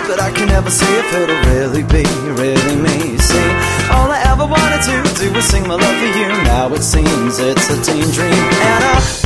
but I can never see if it'll really be, really me. See, all I ever wanted to do was sing my love for you. Now it seems it's a teen dream, and I